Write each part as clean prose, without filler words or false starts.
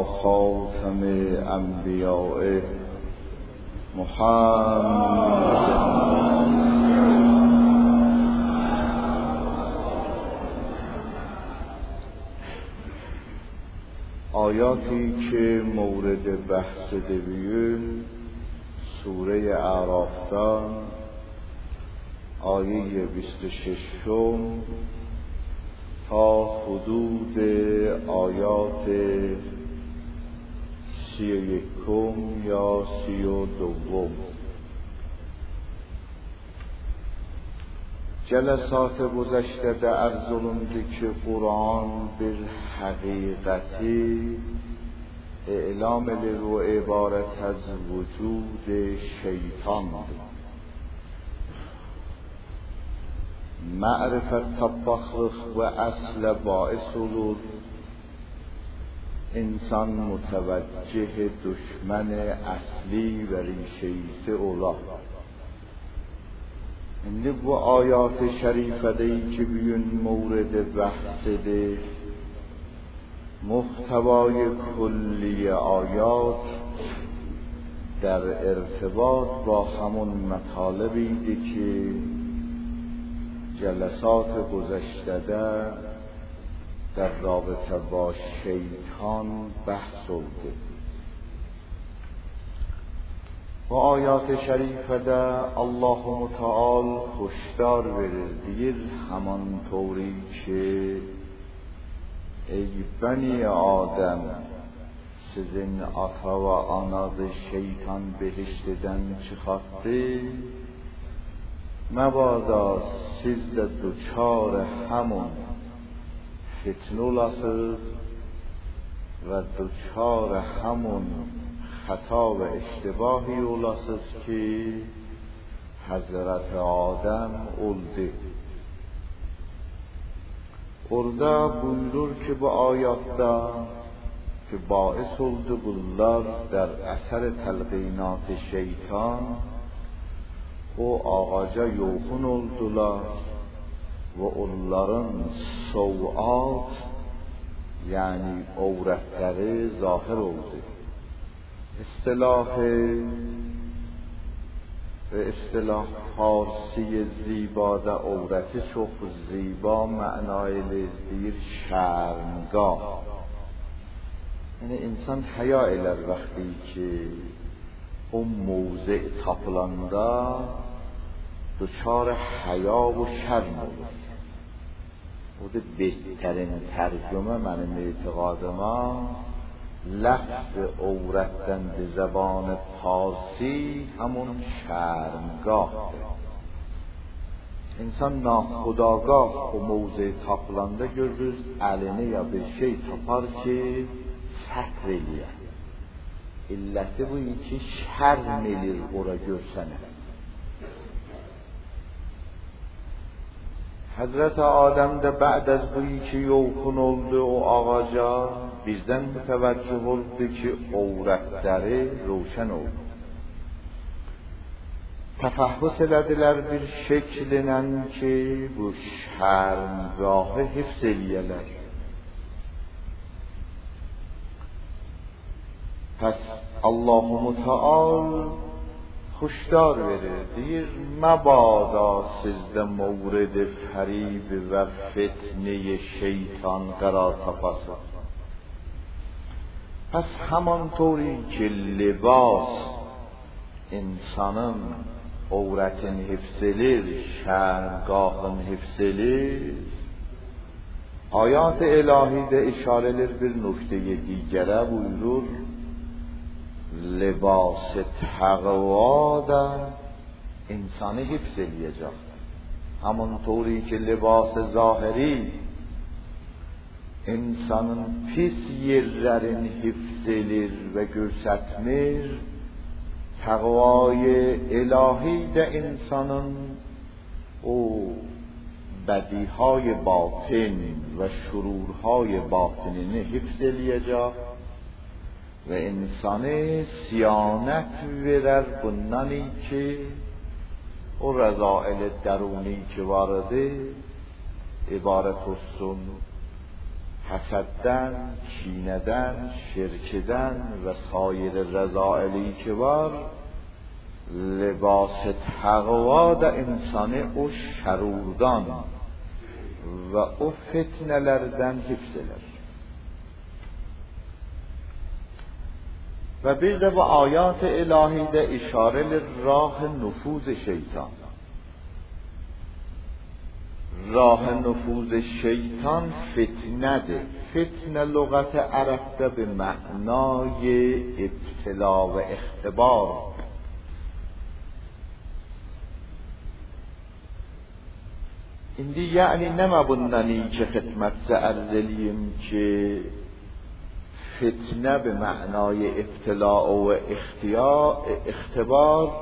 خاتم انبیاء محمد. آیاتی که مورد بحث دویون سوره اعراف دان، آیه 26 تا حدود آیات 31 یا 32. جلسات گذشته در ارزلونده که قرآن به حقیقتی اعلام لرو عبارت از وجود شیطان، معرفت تبخخ و اصل باعث ولود انسان متوجه دشمن اصلی و ریشه‌ای اولا. این و آیات شریفه دی که بیون مورد بحث ده، محتوای کلی آیات در ارتباط با همون مطالبی ده که جلسات گذشته در رابطه با شیطان بحث شده. و آیات شریفه ده الله متعال هشدار بده همان طوری که ای بنی آدم سزن آتا و آناز شیطان بهشت دن چه خواهده، مبادا سیز دوچار همون فتنو لاسز و دوچار همون خطا و اشتباهی اولاسز که حضرت آدم ارده بویرور که با آیات دا که باعث oldu bunlar در اثر تلقینات شیطان و آغاجا یوخون oldular و onların سوءات یعنی عورتları ظاهر oldu. اصطلاح فارسی زیبا در عورت شخص زیبا معنای لزدیر شرمگاه، یعنی انسان حیا ایلر وقتی که اون موضع تاپلاندا دچار حیا و شرم بود. و بهترین ترجمه من اعتقاد ما لفظ عورتن به زبان پارسی همون شرمگاه. انسان ناخودآگاه و موضع تاپلانده görürüz eline ya bir şey tapar ki satreliyor. İlleti bu ki şerm elir ora görsene. حضرت آدم ده بعد از بویی که یوکن oldu o ağaca birden متوجه oldu ki عورتleri روشن oldu. تفحص elediler bir şeklinen ki bu şermgahı hifz eliyeler. پس الله متعال هشدار verir دیر مبادا سیز مورد فریب و فتنه شیطان قرار تپاسد. پس همانطوری که لباس insanın عورتن حفظلر شرمگاهن حفظلر، آیات الهی ده اشاره‌لر bir نکته دیگره buyurur لباس تقوا da insanı hifzeleyecek. همانطوری که لباس ظاهری insanın pis yerlerini hifzelir ve göstermir، تقوای الهی ده insanın o بدیهای باطن و شرورهای باطنینه حفظeleyecek و انسانı siyanet verer bundan ki o رذائل درونی که وارده عبارت olsun حسدن، کینه‌دن، شرکدن و سایر رذائلی که var لباس taqva da insanı o şərurdan və o fitnələrdən hifz elər. و bir de bu ayat الهی de işare راه نفوذ şeytan. راه نفوذ شیطان فتنه. فتنه لغت عربده به معنای ابتلا و اختبار. این یعنی نمبندنی که خدمت ارزلیم که فتنه به معنای ابتلا و اختبار،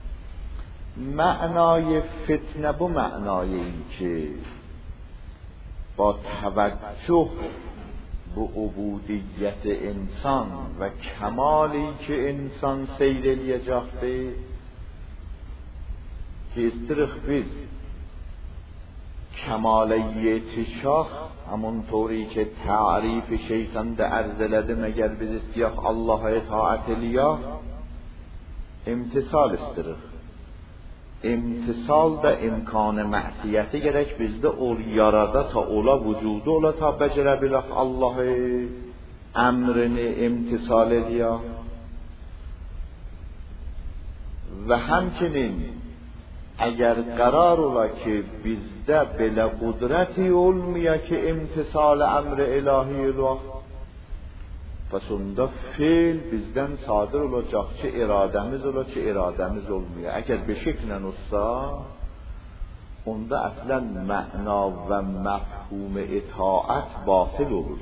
معنای فتنه به معنای این که با توجه به عبودیت انسان و کمالی که انسان سیرلیه جاخته که استرخ biz کمالیت شاخ همونطوری که تعریف شیطان ده ارزلده مگر biz استیاخ الله اطاعت لیا امتصال استرخ. امتصال da imkan معصیتی gerek bizde ol yarada ta ola vücudu ola ta becere billah Allah'ı emrini imtisal ediyor. Ve همچنین اگر قرار ola ki bizde bile kudreti olmuyor ki imtisal emri ilahi ola pes onda fiil bizden sadır olacak, çe irademiz ola çe irademiz olmuyor. Eğer به şeklen olsa onda aslen معنا و مفهوم اطاعت باطل olur.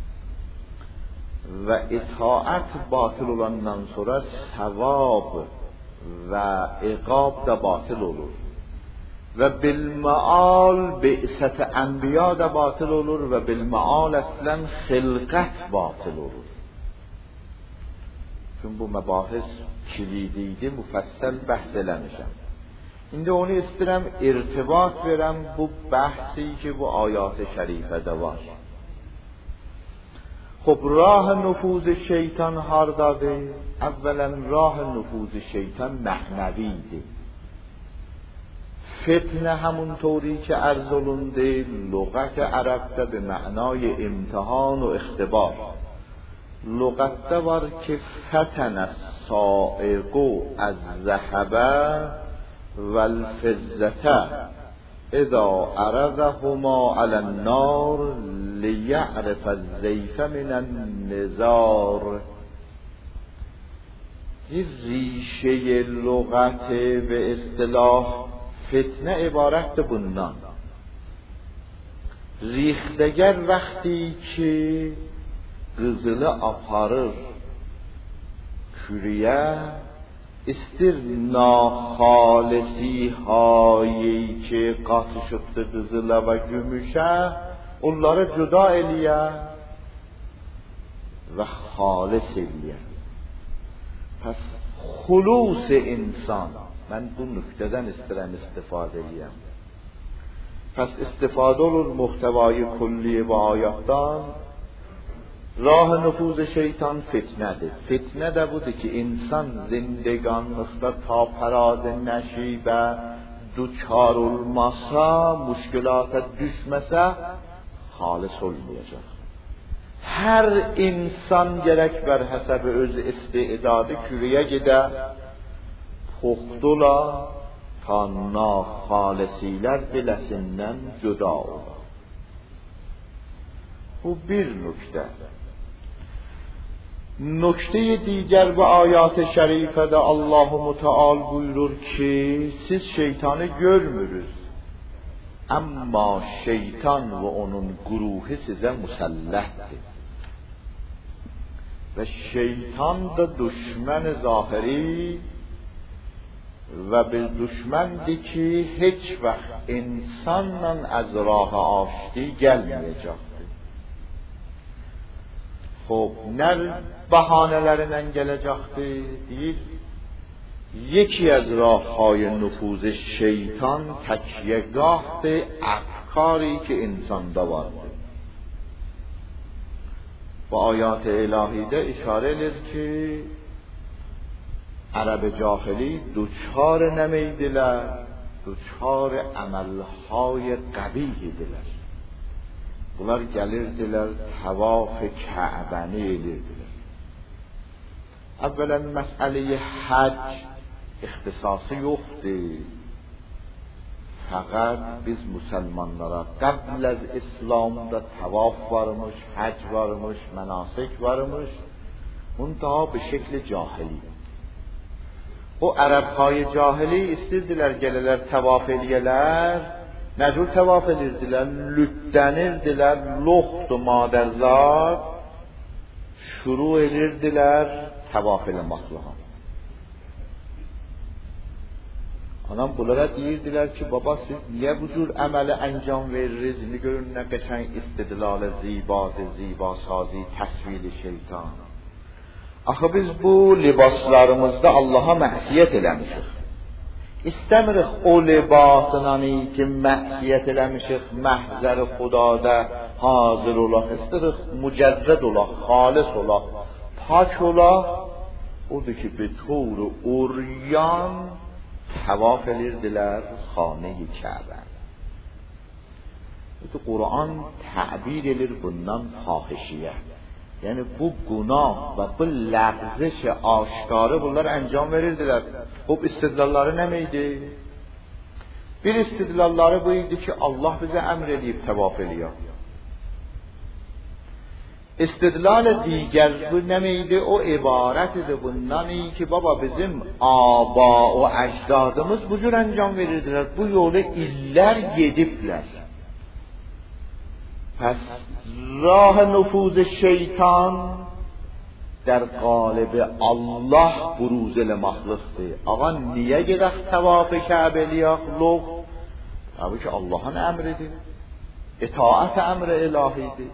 و اطاعت باطل olandan sonra sevap و عقاب da باطل olur. و بالمعال بعثت انبیا da باطل olur و بالمعال اصلا خلقت باطل olur. چون bu مباحث کلیدیده مفصل بحث eləmişəm. İndi onu istəyirəm irtibat verəm bu bəhsi ki bu ayat şərifədə var. خب راه نفوذ şeytan hardadır? Əvvələn راه نفوذ şeytan معنویdir. فتنه همونطوری که عرض olundu لغت عربده به معنای امتحان و اختبار. لغت var که فتن السائق الذهب والفضة اذا عرضهما على النار لیعرف الزیف من النزار. این ریشه لغت به اصطلاح فتنه عبارت bundan. ریختگر وقتی که qızılı aparır kürüyə, istir naxalisi hayi ki qatışıbdır qızıla və gümüşə, onları cüda eləyə və xalis eləyə. Pəs xulus insan, mən bu nüqtədən istirəm istifadə eləyəm. Pəs istifadə olur muhtevayı kulli və ayatdan. راه نفوذ شیطان فتنه ده. فتنه ده بوده که انسان زندگان مثل تا پراده نشیبه دوچار olmasa مشکلات düşmese خالص olmayacak. Her insan gerek bər həsəbi öz istidadı kürüyə gedə poxdula ta naxalisilər biləsindən cüda ola. Bu bir nükte. نکته دیگر به آیات شریفه ده الله متعال buyurur ki siz şeytanı görmürüz ama şeytan ve onun güruhu size musallahdır. Ve şeytan da düşman zahiri ve bir düşmandır ki hiç vaxt insanla az rاه آشتی gelmeyecek. خب نه بهانه‌لerinden gelecektir değil. یکی از راه‌های نفوذ شیطان تکیه‌گاه افکاری که انسان دارد. با آیات الهی ده اشاره لید که عرب جاهلی دوچار نمیدلر، دوچار عملهای قبیح دلر. bunlar gəlirdiler tavaf Kəbəni edirdilər. Əvvələn məsələyi hac ixtisası yoxdur. Fəqət biz müsəlmanlara qəbl az İslamda tavaf varmış, hac varmış, mənasik varmış. Muntaha به şekل cahili. O ərəbهای cahili istəyirdilər gəlirlər tavaf eləyələr. Nəcür tavaf edirdilər? Lütlənirdilər, loxdu madərzad, şuru edirdilər tavaf eləməklə. Anam bunlara deyirdilər ki, baba siz niyə bu cür əməli əncam verirsiniz? İndi görün nə qəşəng istidlal zibadır, ziba sazi, təsvili şeytan. Axı biz bu libaslarımızda Allaha məsiyyət eləmişik. İstəmirik o libasından ki məsiyyət eləmişik, məhzər-i xudada hazır olaq. İstəmirik mücərrəd olaq, xalis olaq, pak olaq. Odur ki به طور عریان tavaf edirdilər xane-i Kəbə. Bu Qur'an təbir edir bundan fahişiyə. Yəni bu günah və bu lağziş aşkarı bunlar əncam verirdilər. Bu istidlalları nə idi? Bir istidlalları bu idi ki Allah bizə əmr edib tavaf eləyək. İstidlal دیگر bu nə idi? O ibarət idi bundan ki baba bizim aba o əcdadımız bu cür əncam verirdilər. Bu yolu illər gediblər. پس راه نفوذ شیطان در قالب الله بروز المخلصه. آقا نیه گدخ تواف کعبه لیاق لغ اوی که الله امر دی، اطاعت امر الهی دی.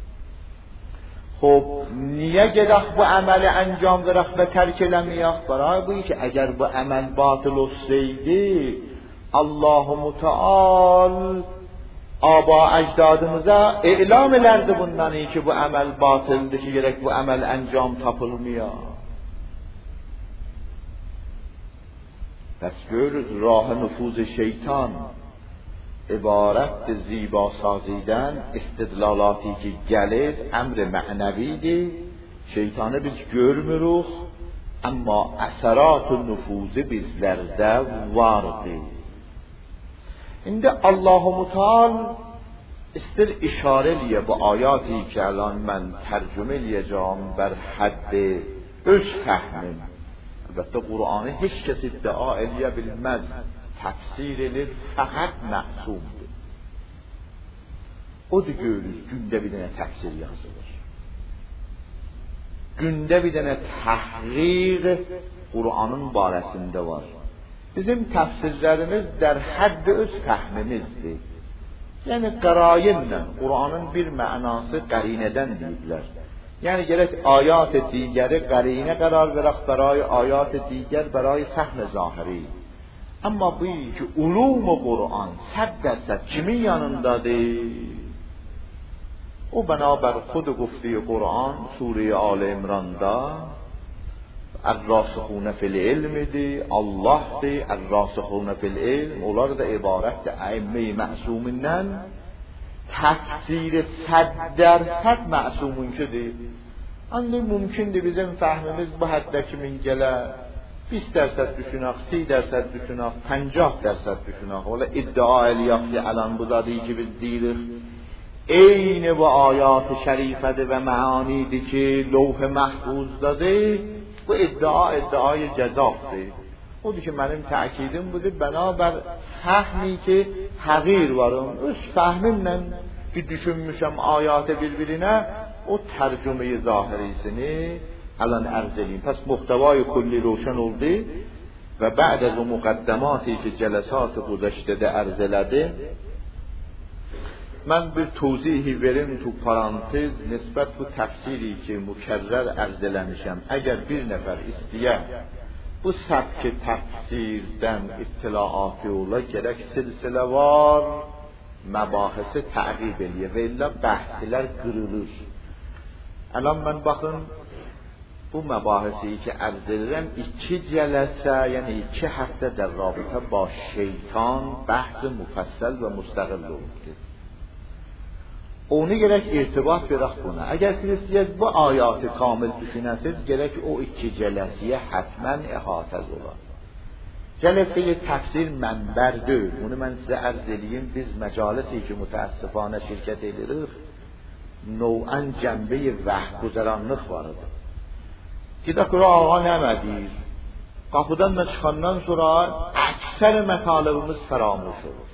خب نیه گدخ با عمل انجام درخ به ترک لمیاق برای بویی که اگر با عمل باطل و سیدی الله متعال آبا اجدادımıza e'lam elərdi bundan ki bu əməl batıldır ki gerek bu əməl əncam tapılmıyor. Pes görürüz rah nüfuz şeytan ibarət ziba saziden istidlalaتی ki gəlir əmr mənəvidir. Şeytanı biz görmürük amma əsərat-ı nüfuzu bizlərdə vardır. İndi Allah-u Muteal istir işare liye bu ayati ki الان من ترجمه liyəcəm bər hədd öz fəhmim. Əlbəttə Qur'anı heç kəs iddia eləyə bilməz. Təfsir edir fəqət məsumdur. O da görürüz gündə bir dənə təfsir yazılır. Gündə bir dənə təhqiq Qur'anın barəsində var. Bizim təfsirlərimiz در حد öz fəhmimizdir. Yəni qərainlə Qur'anın bir mənası qərinədən deyiblər. Yəni gerek ayat digəri qərinə qərar verək برای ayat digər برای فهم ظاهری. Amma bu ki ulum Qur'an 100% kimin yanındadır? O bənabər خود گفته قرآن سوره آل عمران'da الراسخون فی العلم دی، Allah دی، الراسخون فی العلم. onlar da ibarətdir ائمه معصومینن تفسیر 100% معصومون شده. اندی mümkündür bizim fəhmimiz bu həddə kimin gələr 20% düşünək, 30% düşünək, 50% düşünək. Ola iddia eləyək ki الان bu dadı ki biz deyirik eyni bu ayat-ı şərifədir və məanidir ki levh mahfuzdadır. Bu ادعای جزافdır. Odur ki mənim təkidim budur bənabər fəhmi ki həqir varım öz fəhmimlə ki düşünmüşəm ayatı bir-birinə o tərcümeyi zahirisini الان ارز edeyim. Pəs muhtevای کلی روشن oldu və بعد از مقدماتی که جلسات گذشته ارز elədim من bir توضیحی verim تو parantez nisbət bu təfsiri ki mükerrer ərz eləmişəm. Əgər bir nəfər istəyə bu səbk təfsirdən ittilaatı ola gerək silsilə var məbahisi təqib eləyə və illə bəhslər qırılır. الان من baxın bu مباحثی که عرض دیدم 2 جلسه یعنی 2 هفته در رابطه با şeytan بحث مفصل و مستقل oldu. Onu gerek irtibat bırakmına. Eğer siz bu ayatı kamil düşünəsiniz, gerek o 2 celesiye hatmen ihatəz olar. Cəlsəyə təfsir mənbər deyil. Bunu mən sizə ərz edeyim. Biz məcalisi ki mütəəssifanə şirkət edirik, növən cənbə vəhqüzəranlıq var idi. Gidək ora ağa nəmədir? Qapıdan da çıxandan sonra əksər mətalibimiz fəramuş olur.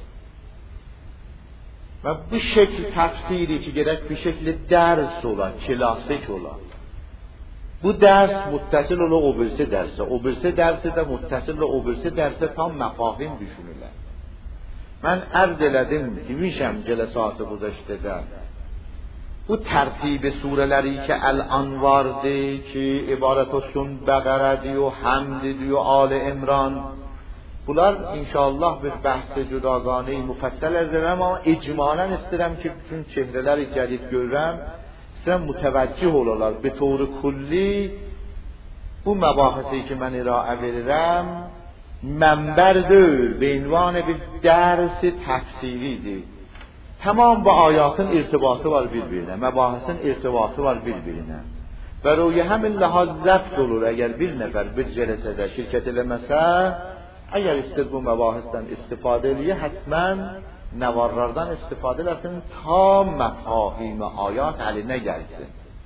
Və bu şəkil təfsiri ki gerek bir şekilde ders olar, klasik olar. Bu ders muttasil ola o birisi derse, o birisi dersi de muttasil ola o birisi derse tam mefahim düşünürler. Ben arz elədim, demişəm cəlsat-ı güzəştədə. Bu tərtibi sureleri ki الان vardı ki ibaret olsun Bəqərədir و Həmddir و آل İmran. Bunlar inşallah bir bəhs cüdagane müfəssəl əzərəm, amma icmalən istəyirəm ki bütün çehreləri gəlib görürəm, istəyirəm mütəvəccih olarlar. Be طور kulli bu məbahisi ki mən iraə verirəm mənbər deyil, be عنوان bir dərs təfsiridir. Tamam bu ayatın irtibatı var bir-birinə, məbahisin irtibatı var bir-birinə. Və royə həmin ləhaz zəbt olur əgər bir nəfər bir cəlsədə şirkət eləməsə. Eğer ister bu mebahisten istifade ediyor, hatmen nevarlardan istifade etsin ta mefahim ayat haline gelsin.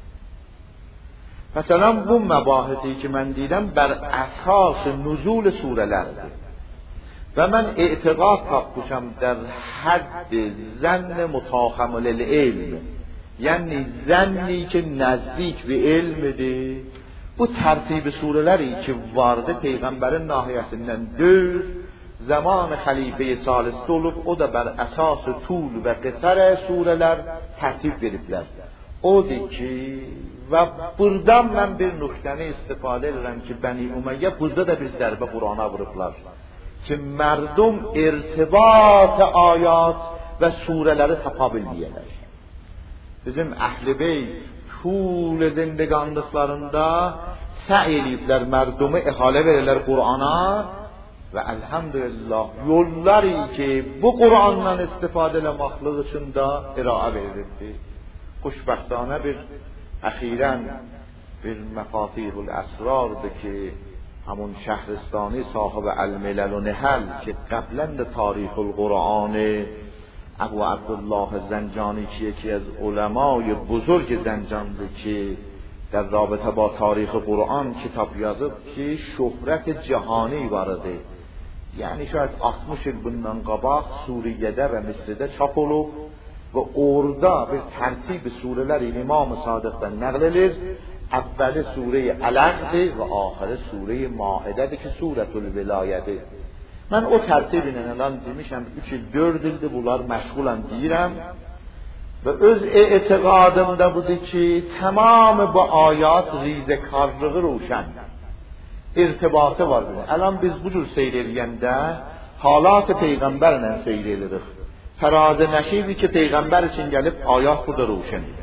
Mesela bu mebahisi ki ben دیدم بر اساس نزول surelerdir. Ve ben اعتقاد tapmışam در حد ظن متاخم للعلم. Yani ظنی که نزدیک به علمdir. Bu tertib sureleri ki vardı peygamberin nahiyesinden dör zaman halife-i saliste olup o da bər əsas tul ve qısar sureler tertib veriblər. Odur ki ve buradan ben bir nüktəni istifade edirəm ki Bəni Umeyyə burada da bir zərbə Qur'ana vurublar. Ki merdum irtibat ayat ve sureleri tapa bilməyələr. Bizim Əhl-i Beyt طول زندگانlıklarında səy ediblər mərdumu ihalə verirlər Qur'ana və elhamdülillah yolları ki bu Qur'andan istifadə eləməklik üçün də iraə verildi. Xoşbəxtانه bir əxirən bir məfatihul əsrardır ki همون شهرستانی صاحب الملل و نحل که قبلا تاریخ القرآن ابو عبدالله زنجانی که یکی از علمای بزرگ زنجانده که در رابطه با تاریخ قرآن کتاب yazıb ki şöhrət cihani vardı. Yani şayet 60 il bundan qabaq Suriye'de ve Mısır'da çap olub ve orada bir tertib sureler İmam-ı Sadık'tan nəql edilir. Evveli Sure-i Alaq'dir ve ahiri Sure-i Maide'dir ki Suretül Vilayədir. Ben o tertibinə lan demişəm 3 il 4 ildir bunlar məşğulam deyirəm ve öz etiqadımda budur ki tamam bu ayat rizekarlığı roşan irtibatı var bile. Alan biz bu cür seyr edəndə halat peyğəmbərlə seyr edirik. Fəraz nəşibi ki peyğəmbər üçün gəlib ayat burada roşandır.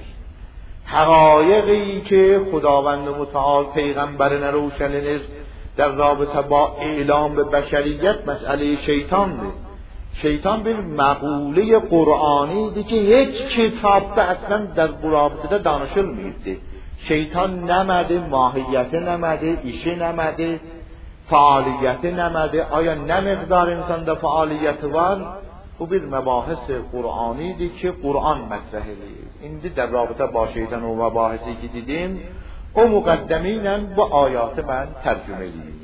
حقایقی که خداوند متعال پیغمبرین روشنینir در رابطه با اعلام به بشریت مسئله şeytandır. Şeytan bir məqulə Qur'anidir ki heç kitabda əslən در bu rabitədə danışılmıydı. Şeytan nəmədir, mahiyyəti nəmədir, işi nəmədir, fəaliyyəti nəmədir, aya nə miqdar insanda fəaliyyəti var? Bu bir məbahis Qur'anidir ki Qur'an mətrəh edir. İndi در رابطه با şeytan o məbahisi ki dedim o müqəddəmi ilə bu ayatı mən tərcümə edeyim.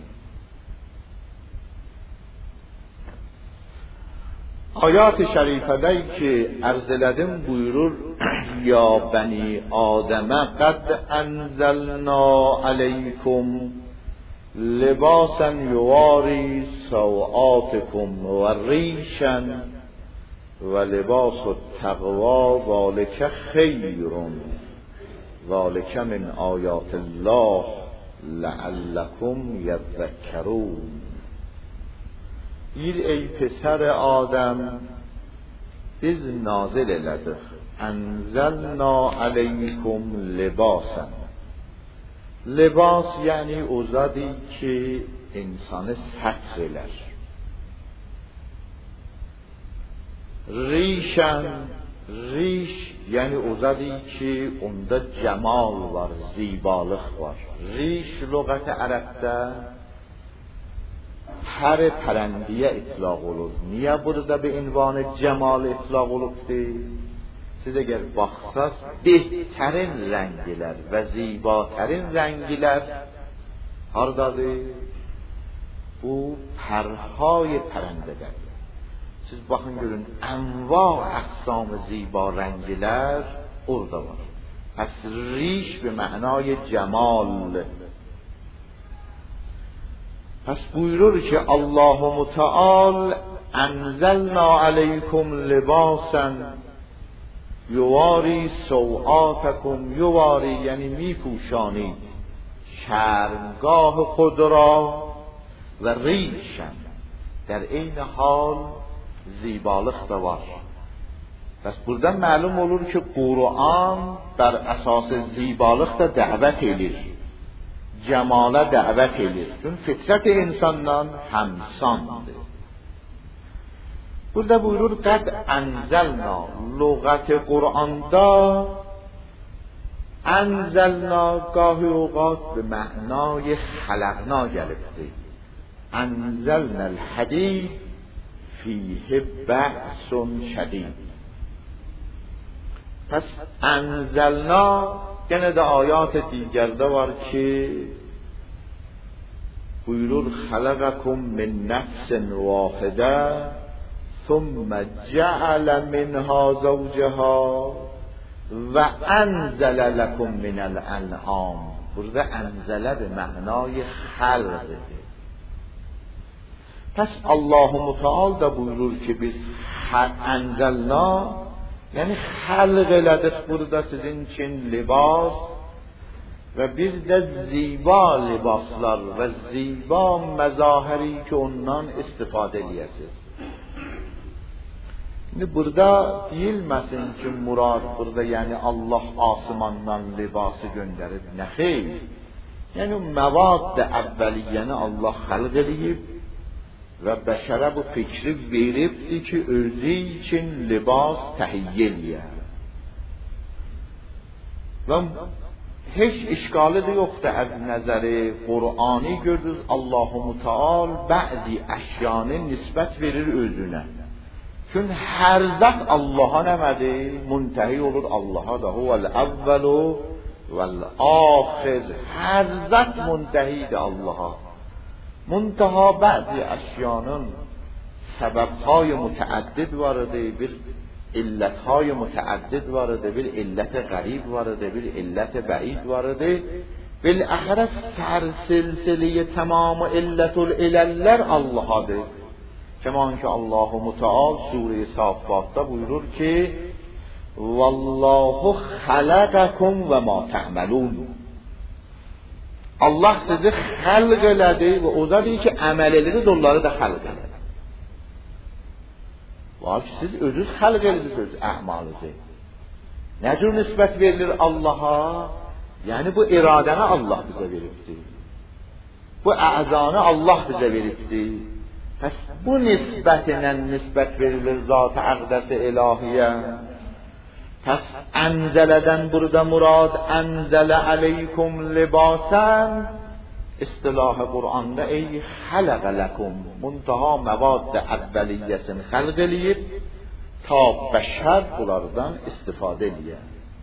Ayat-ı şərifədə ki ərz elədim buyurur ya bəni Adəmə qad ənzəlna aleykum libasan yuvari səvatikum və rişən və libasu təqva zalike xeyrun zalike min ayatillah لعلكم یذکرون. ey پسر آدم biz nazil elədik انزلنا علیکم لباسا. لباس یعنی اوزادی که انسان ستر لر. ریشن، ریش یعنی اوزادی که اونده جمال var، زیبالıq var. ریش لغت عربdə hər pərəndiyə itlaq olur. Niyə burada bir ünvan cemal itlaq olubdur? Siz eğer baxsaz, behtarin rənglər və zibatarin rənglər hardadır? Bu pərhay pərəndədir. Siz baxın görün, enva اقسام زیبا رنگlər orada var. پس ریش به معنای جمال. پس buyurur ki الله متعال انزلنا علیکم لباسا یواری سوآتکم. یواری یعنی میپوشانید شرمگاه خود را و ریشن در این حال زیبالıq da var. پس buradan معلوم olur ki Qur'an bər əsas زیبالıq da dəvət edir. Cemala dəvət edir. Çünkü fitrət insandan həmsandır. Burada buyurur qad enzelna. Lüğət Qur'anda enzelna gahi اوقات به معنای خلقنا gəlibdir. انزلنا الحدید فیه بأس شدید. پس انزلنا gene de ayat دیگرdə var ki buyurur خلقكم من نفس واحده ثم جعل منها زوجها وانزل لكم من الانعام. burada انزله به معنای خلق. پس الله متعال da buyurur ki biz انزلنا yani xalq elədik burada sizin için libas və bir də ziba libaslar və ziba məzahiri ki ondan istifadə edəsiniz. Şimdi burada deyilməsin ki murad burada yani Allah asmandan libası göndərib. Nə xeyr. Yəni məvad əvvəliyyəni Allah xalq edib və bəşərə bu fikri veribdir ki özü için libas təhiyyə eləyər. Və heç işgalı da yoxdur az nəzəri Qur'ani gördünüz Allah-u Müteal bəzi əşyanı nisbət verir özünə. Çünkü hər zat Allah'a nəmədir? Muntehi olur Allah'a da. Huvel evvelu vel ahir. Hər zat muntehidir Allah'a. منتها بعضی اشیانın sebepهای متعدد vardır, bir illetهای متعدد vardır, bir illet غریب vardır, bir illet بعید vardır. بالاخره سلسله تمام علت العللlər Allah'adır. Keman ki Allah Müteal Sure-i Saffat'ta buyurur ki Vallahu xalaqakum və ma ta'malun. Allah sizi xalq elədi və o da deyir ki, əməl edilir, onları da xalq elədi. Var ki, siz özünüz xalq edirsiniz əmalınızı. Nə cür nisbət verilir Allaha? Yəni bu iradəni Allah bizə veribdir. Bu əzanı Allah bizə veribdir. Pəs bu nisbətlə nisbət verilir zat-ı əqdəs-i ilahiyyə. Pəs ənzələdən burada murad ənzələ aleykum libasən istilah-ı Qur'anda ey xələqə ləkum muntaha məvad əvvəliyyəsini xəlq eləyib ta bəşər bunlardan istifadə eləyər.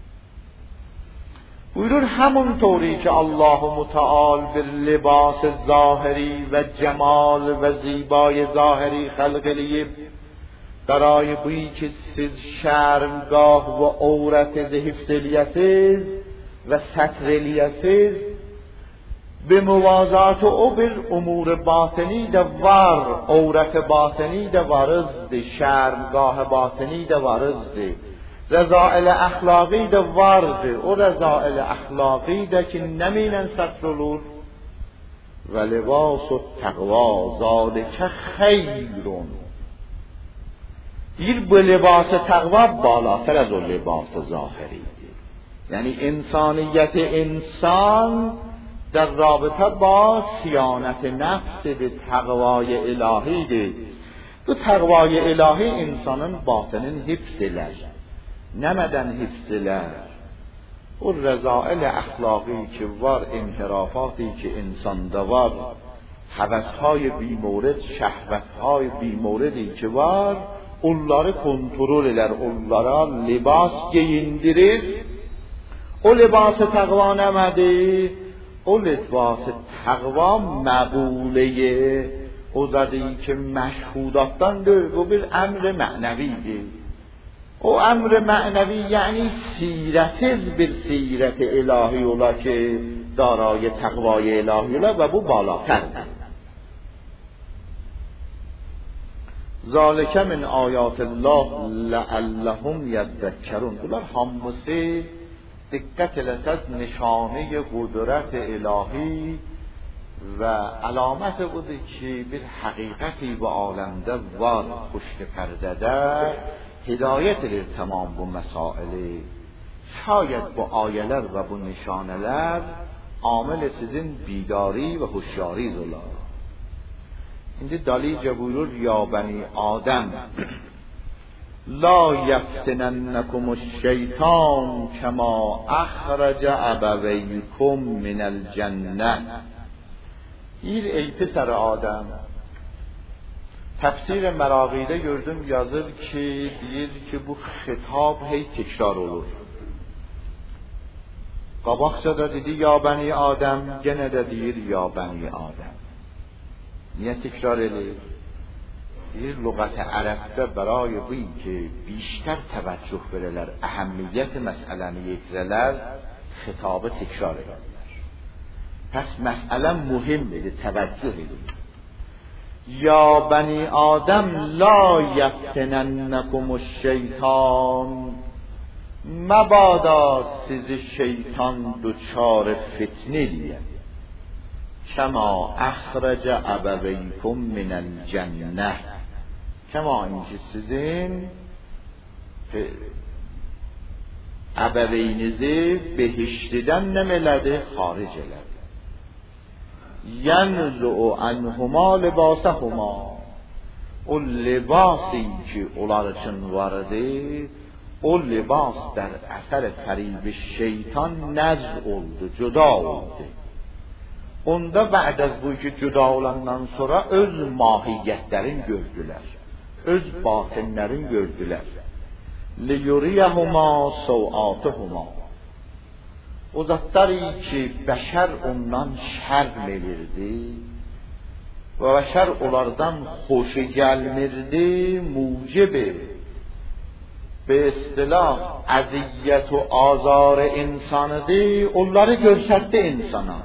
Buyurur همونطوری که الله متعال bir libas ظاهری و جمال و زیبای ظاهری خلق eləyib برای بویی که siz şərmgah və عورتinizi hifz eləyəsiz və sətr eləyəsiz به موازات او bir امور باطنی də var, عورت باطنی də varızdır, şərmgah باطنی də varızdır. رضائل اخلاقی də vardır. O رضائل اخلاقی də ki nəminlə sətr olur. Və libas التقوا ذلک خیر. دیر به لباس تقوا بالاتر از اون لباس ظاهری، یعنی انسانیت انسان در رابطه با صیانت نفس به تقوای الهی ده. تو تقوای الهی انسانان باطنن حفظ لش نمدن حفظ لش. و رذائل اخلاقی که وار، انحرافاتی که انسان دوار، هوس‌های بی‌مورد، شهوت‌های بی‌موردی که وار، اونلاره کنترل اونلاره لباس گیندیره. او لباس تقوا نمده، او لباس تقوا مقوله او زدهی که مشهوداتان ده و بر امر معنوی ده. او امر معنوی یعنی سیرت بر سیرت الهی اولا که دارای تقوای الهی اولا و بو بالاتر ده. ذالک من آیات الله لعلهم یذکرون. اولا همسه دقت لسد نشانه قدرت الهی و علامت بوده که به حقیقتی و عالمده وار پشت پرده ده هدایت تمام bu مسائل. شاید با آیلر و با نشانلر عامل sizin بیداری و هوشیاری زلا. اینجا دالی جبولور یا بنی آدم لا یفتننکم الشیطان کما اخرج ابویکم من الجنه. ای پسر آدم، tafsir Meragi'de gördüm yazır ki deyir ki bu xitap hey tekrar olur. Qabaqca da dedi ya bani Adem, gene de deyir ya bani Adem. Niye tekrar edir? Deyir lügat-i Arab'da برای bu ki بیشتر توجه verirler, اهمیت مسئلəni yetirələr, xitabı tekrar edirlər. Pes məsələ mühimdir, توجه edin. یا بنی آدم لا یفتننکم الشیطان، مبادا siz şeytan دچار فتنه دید. کما اخرج ابویکم من الجنه، کما اینکه sizin ابوینیزی بهشتیدن نملده خارج eledi. ینزع عنهما لباسهما، o libaسی که onlar için vardı، o libas در اثر فریب şeytan نزع oldu, جدا oldu. Onda بعد از bu ki cüda olandan sonra öz mahiyyətlərin gördülər, öz batinlərin gördülər. لِيُرِيَهُمَا سَوْآتِهُمَا، o zatları ki bəşər ondan şərm edirdi və bəşər onlardan xoşu gəlmirdi, mucibi به اصطلاح اذیت و آزار انسانıdı، onları göstərdi insana.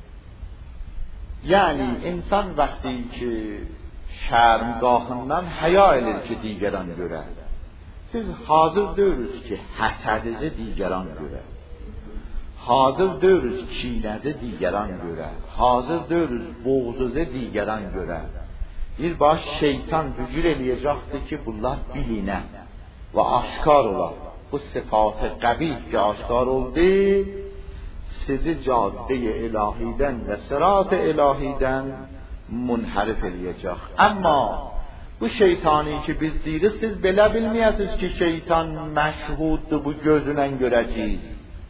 Yani insan vaqti ki şərmgahından həya edir ki digəran görə. Siz hazır deyiriz ki həsədinizi digəran görə. Hazır deyiriz kinəzi digəran görə. Hazır deyiriz boğzunuzu digəran görə. Bir baş şeytan hücum eləyəcəkdir ki bunlar bilinə ve aşkar olar. Bu sıfat-ı qəbih ki aşkar oldu, sizi cadde ilahiden ve sırat-ı ilahiden munharif eləyəcək. Ama bu şeytani ki biz deyirik, siz belə bilməyəsiniz ki şeytan məşhuddur, bu gözünlə görəcəyiz.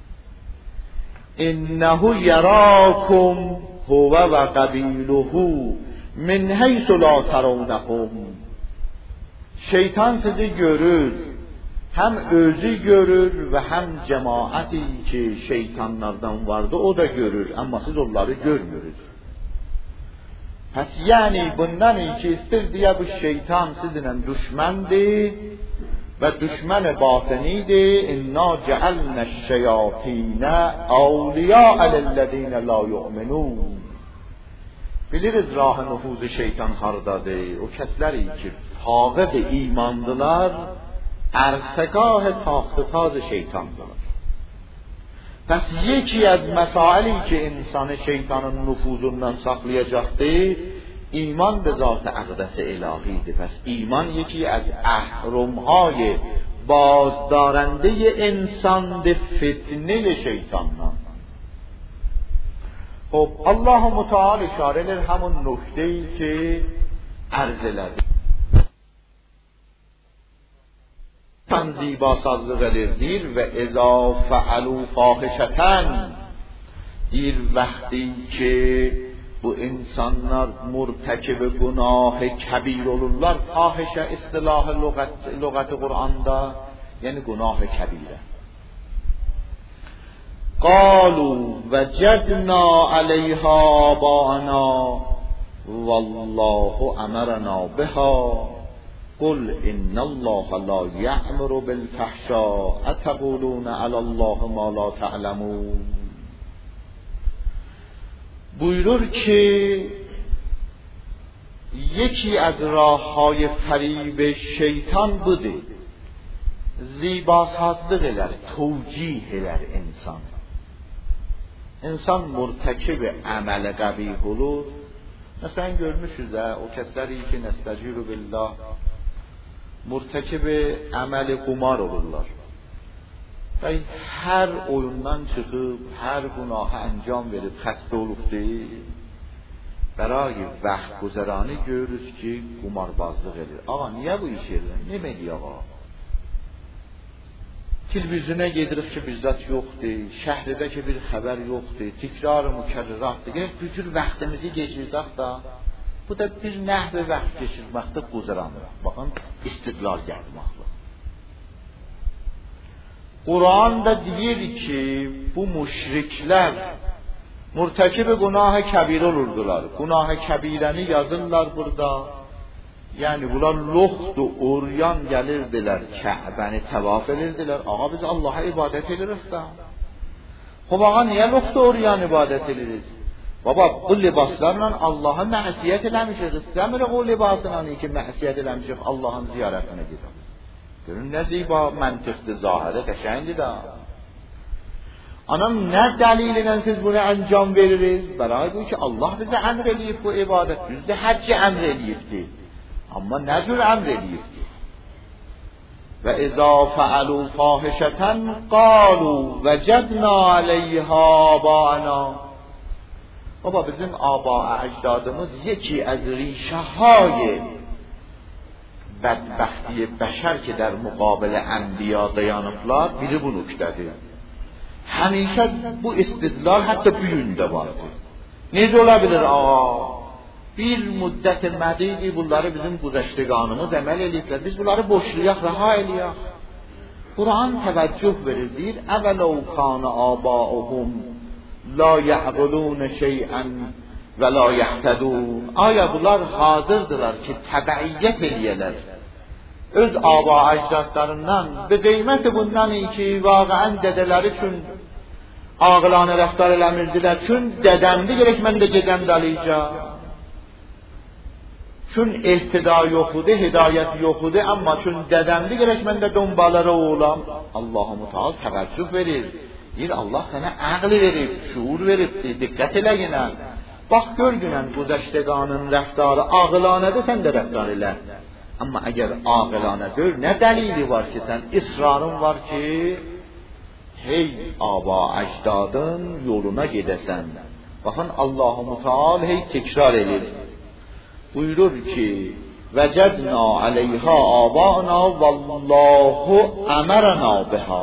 İnnehu yarakum huve ve qabiluhu min haythu la tarawnahum. Şeytan sizi görür, hem özü görür ve hem cemaati ki şeytanlardan vardı o da görür, ama siz onları görmürüz. Pes yani bundan ki istirdiye bu şeytan sizinle düşmendi ve düşman batınıydı. İnna cealna şeyatine awliya lillezine la yu'minun. Biliriz rah nüfuzu şeytan hardadır. O kəsləri ki faqid imandılar, ارتگاه تاخت تاز şeytandılar. Pes yeki az mesaili ki insanı şeytanın nüfuzundan saklayacaqdır, ایمان به ذات اقدس الهی. پس ایمان یکی از اهرم‌های بازدارنده انسان به فتنه شیطان. خب الله متعال اشاره له همون نکته‌ای که عرض لده تنزی با سازغل دیر و اذا فعلوا فاحشتن، دیر وقتی که bu insanlar مرتکب گناه کبیر olurlar. فاحشه اصطلاح لغت قرآنda یعنی گناه کبیره. قالوا وجدنا علیها آباءنا والله امرنا بها قل ان الله لا یأمر بالفحشاء اتقولون علی الله ما لا تعلمون. بuyurur که یکی از راه‌های فریب شیطان بوده زیباسازlıqlar, توجیهler insan مرتکب عمل قبیح olur. مثلا görmüşüz ha o kəsləri ki nesteciru billah مرتکب عمل قمار olurlar. و her oyundan çıxıb her günahı انجام verib xəstə olubdur. برای وقت گذرانی görürüz ki qumarbazlıq edir. Ağa niyə bu iş edir? Ne demək ağa? Televizyona gedirik ki bizzat yoxdur, şəhərdə ki bir xəbər yoxdur, təkrar mükərrəratdır. Gəlib bir cür vaxtımızı keçirdik da, bu da bir nəhv vaxt keçirməkdə quzaranır. Baxın, istidlal gəlməkdir. Quran da deyir ki, bu müşriklər mürtəkib günah kəbirə olurdular. Günah kəbirəni yazırlar burada. Yəni bunlar loxdu, oryan gəlirdilər, Kəbəni təvaf edirdilər. Ağa biz Allaha ibadət edirik də. Xub ağa niyə loxdu, oryan ibadət edirik? Baba bu libaslarla Allaha məsiyyət eləmişik. İstəmirik o libasla ki məsiyyət eləmişik Allahın ziyarətinə gedək. Görün nə ziba məntiqdir, zahirə qəşəngdir də. Anam nə dəlil ilə siz bunu anjam verirsiniz? Bəray bu ki Allah bizə əmr eləyib bu ibadət. Bizdə həcc əmr eləyibdir. Amma nə cür əmr eləyibdir? Və izâ fe'alû fâhişeten qâlû vecednâ aleyhâ âbâ'enâ. Baba bizim aba ecdadımız یکی از ریشه های بدبختی بشر که در مقابل انبیا dayanıblar biri bu nöqtədir. Həmişə bu istidlal hətta bu gündə vardır. Necə ola bilər ağa? Bir müddət mədidi bunları bizim güzəştəganımız əməl ediblər. Biz bunları boşlayaq, rəha eləyək. Quran təvəccüh verir, deyir: "Əvələv kana abauhum la ya'qulun şey'an və la yahtadun." Aya bunlar hazırdılar ki, təbəiyyət eləyələr öz aba əcdadlarından. Be qiyməti bundan ki, vaqəən dədələri üçün ağılana rəftar eləmirdilər. Çün dədəmdi gerek mən də gedəm dalıca. Çün ihtida yox idi, hidayət yox idi, amma çün dədəmdi gerek mən də donbalara olam. Allah-u Teala təvəccüh verir. Deyir Allah sənə ağlı verib, şuur veribdir, diqqət elə yenə. Bax gör günən güzəştəganın rəftarı ağılanədir, sən də rəftar elə. Amma əgər ağılanə deyil, nə dəlili var ki, sən israrın var ki, hey aba əcdadın yoluna gedəsən. Baxın Allah-u Teala hey təkrar edir. Buyurur ki: "Vecedna aleyha âbâ'enâ vallahu emerena biha."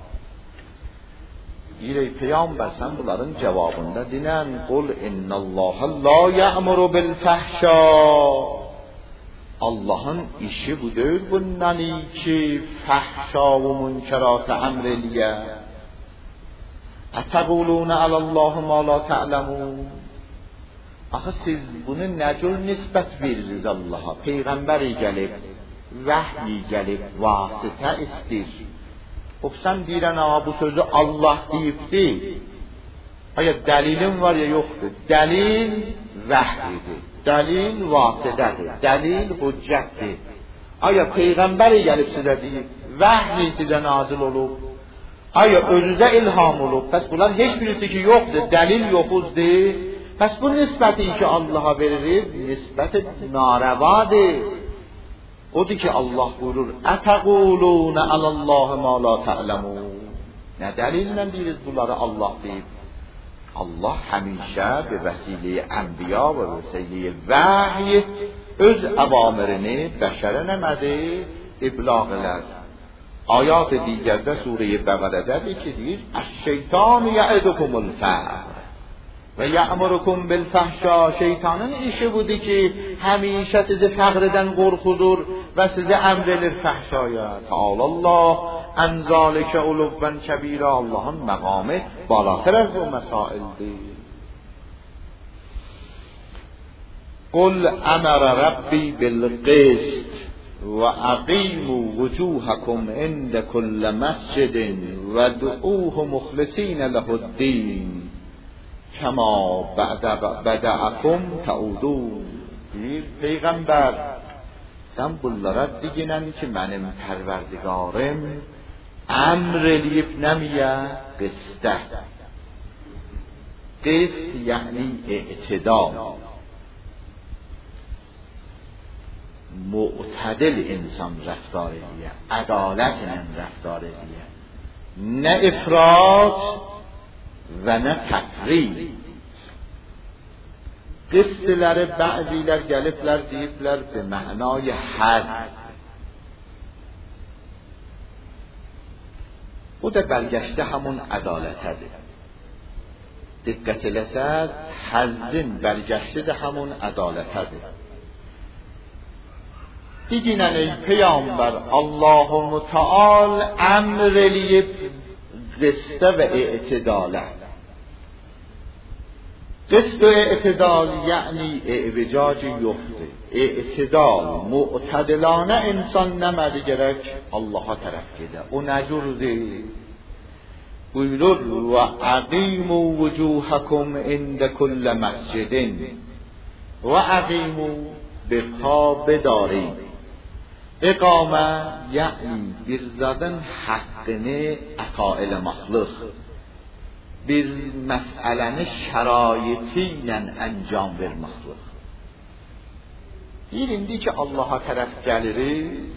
Ey Peygamber sen bunların cevabında dinen "Kul innallâhe lâ ya'muru bil fahşâ." Allah'ın işi bu değil bundan ki fahşâ ve münkerat emr eliye. Ettegûlûne alallâhu mâ lâ te'lemûn. Axı siz bunu nə cür nisbət verirsiniz Allaha? Peyğəmbəri gəlib, vəhyi gəlib, vasitə istir. O sən deyirən ağa bu sözü Allah deyibdi. Aya dəlilin var ya yoxdur? Dəlil vəhyidir. Dəlil vasitədir. Dəlil hüccətdir. Aya Peyğəmbəri gəlib sizə deyib, vəhyi sizə nazil olub. Aya özünüzə ilham olub. Pəs bunlar heç birisi ki yoxdur, dəlil yoxuzdur. پس bu nisbəti ki Allaha veririk, nisbət narəvadır. Odur ki Allah buyurur: "Ətəqulun alallahi ma la ta'lemun." Nə dəlillə deyirik bunları Allah deyib? Allah həmişə bir vəsilə ənbiya və vəsilə vəhy öz əvamirini bəşərə nəmədi? İblağ elər. Ayat digərdə Sure-i Bəqərədədir ki, deyir: "Əş-şeytan yə'idukumul fəqr və ya'murukum bil fəhşa." Şeytanın işi budur ki, həmişə sizi fəqrdən qorxudur və sizi əmr edir fəhşaya. Təalallah ən zəlikə ulubən kəbira. Allahın məqamı balatır az bu məsaildir. Qul əmərə Rabbi bil qist və əqimu vücuhakum ində kullə məscidin və du'uhu muxlisinə lehu'd-din kəma bədəəkum təudun. Deyir Peyğəmbər, sən bunlara digənən ki, mənim pərverdigarım əmr eləyib nəmiyə qistə. Qist yəni i'tidal, معتدل انسان رفتار دیگه، عدالت رفتار دیگه، نه افراط و نه تفریط. قسطları بعضیler gelipler deyipler به معنای حد. او da برگشته همون عدالتده. دقت لسد حزن برگشته ده همون عدالتده. دیگینن ای پیامبر الله متعال امر eləyib قسطه و اعتداله. قسط و اعتدال یعنی اعوجاج یفته. اعتدال معتدلانه انسان نمده gerek Allah'a tərəf gedə. O nəcurdir. Buyurur və əqimu vücuhakum ində kullə məscidin və əqimu به پا بدارید. اقامه یعنی bir zadın haqqını ətail məxluq, bir məsələni şəraiti ilə əncam verməkdir. Deyir, indi ki Allaha tərəf gəlirik,